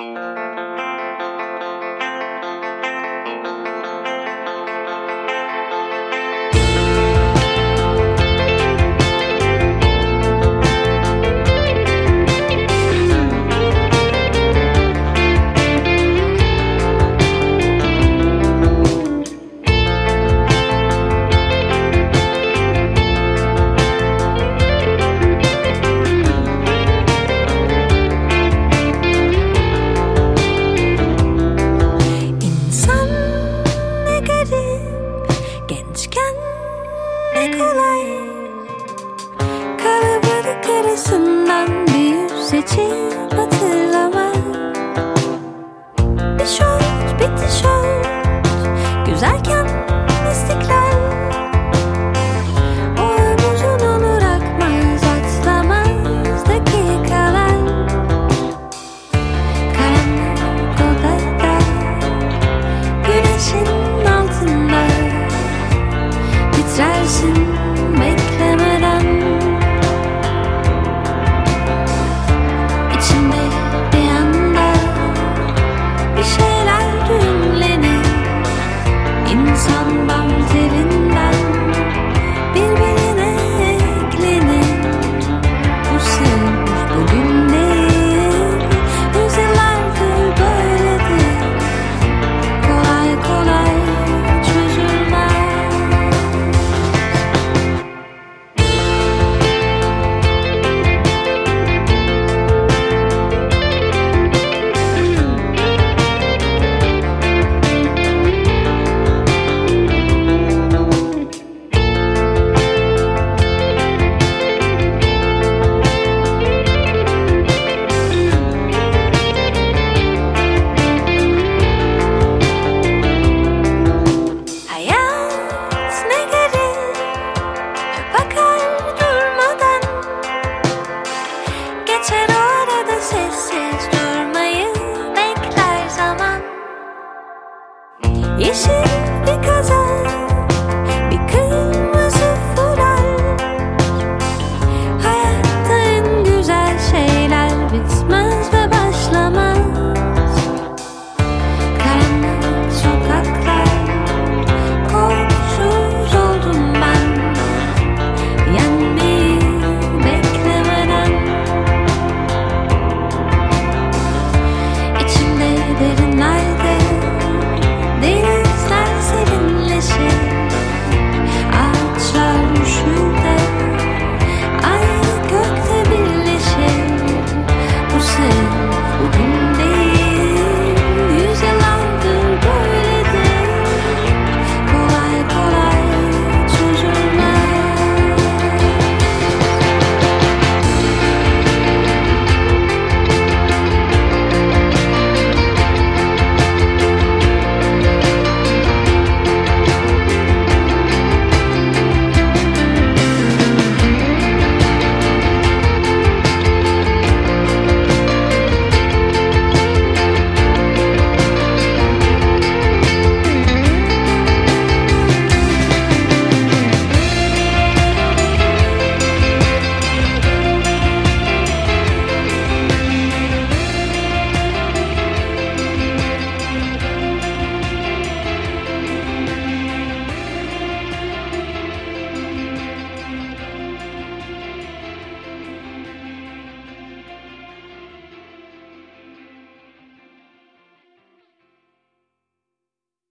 Gençken ne kolay, kalabalık arasından bir yüz seçip hatırlamak. Bir şort, bir tişört, güzelken istiklal. O an uzun olur akmaz, atlamaz dakikalar. Karanlık odada, güneşin altında titreşsin beklemeden. İçimde bir anda bir şeyler düğümlenir. İnsan bam telinden birbirine eklenir. Bu sır bugün değil, yüzyıllardır böyledir. Kolay kolay çözülmez. Hayat ne gelir, bakar durmadan. Geçer orada sessiz durmayı bekler zaman. Yeşil